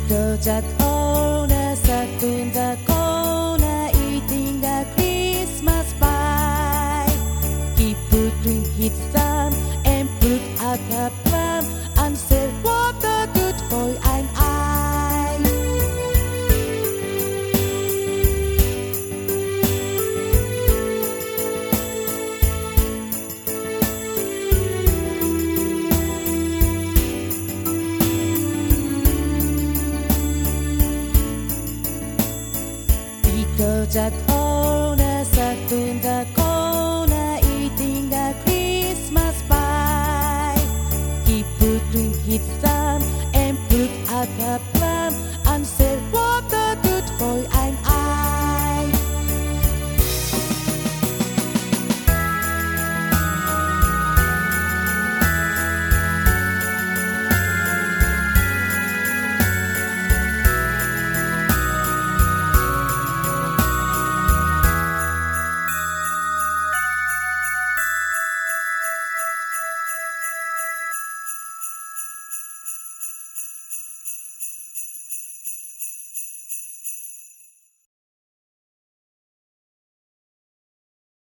Peter Jack Horner sat in the corner eating a Christmas pie. He put in his thumb and put out a plum and said, "What a good boy am I." Peter Jack